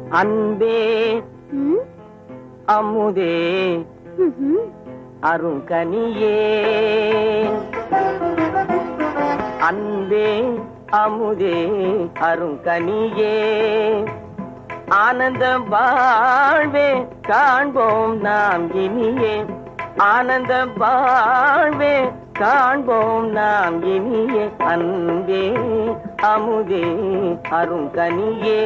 அன்பே அமுதே அருங்கனியே அன்பே அமுதே அருங்கனியே ஆனந்தம் வாழ்வே காண்போம் நாம் இனியே ஆனந்தம் வாழ்வே காண்போம் நாம் இனியே அன்பே அமுதே அருங்கனியே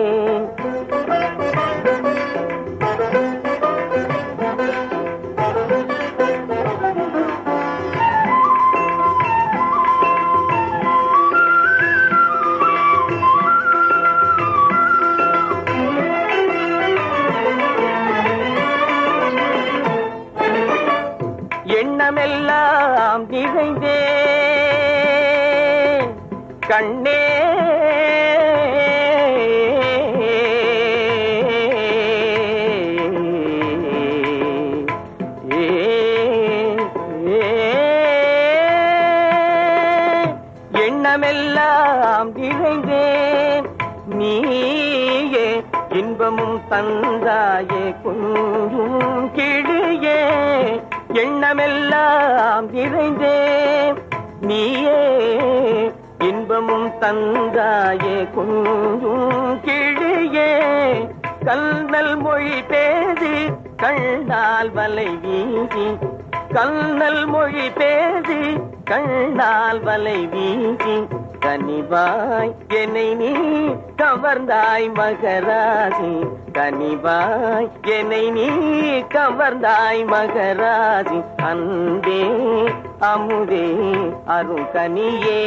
எண்ணமெல்லாம் நிறைந்தே கண்ணே எண்ணமெல்லாம் நிறைந்தேன் நீயே இன்பமும் தந்தாயே குஞ்சும் கிளியே எண்ணமெல்லாம் நிறைந்தேன் நீயே இன்பமும் தந்தாயே குஞ்சும் கிளியே கல்நல் மொழி பேசி கண்ணால் வலை வீசி கல்நல் மொழி பேசி கண்ணால் வலை வீசி கனிவாய் என்னை நீ கவர்ந்தாய் மகராசி கனிவாய் என்னை நீ கவர்ந்தாய் மகராசி அன்பே அமுதே அருங்கனியே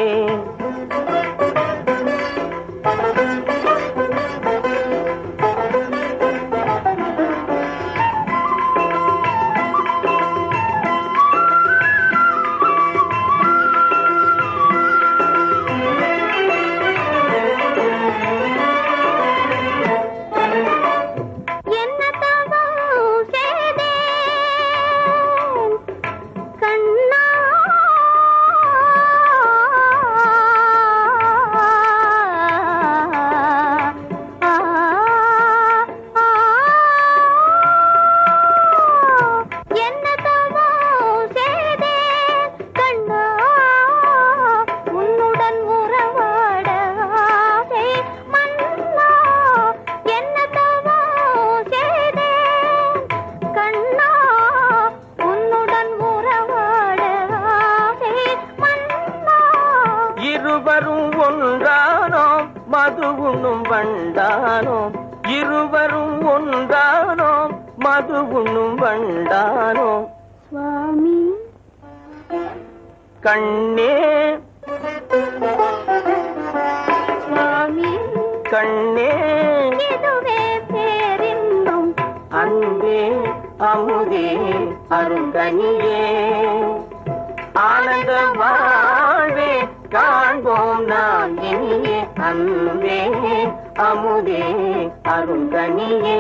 இருவரும் ஒன்றானோம் மது உண்ணும் வண்டானோம் இருவரும் ஒன்றானோம் மது உண்ணும் வண்டானோம் சுவாமி கண்ணே சுவாமி கண்ணே இதுவே பேரின்பம் அன்பே அமுதே அருங்கனியே ஆனந்த வாழ்வே காண்போம் நாம் இனியே அன்பே அமுதே அருங்கனியே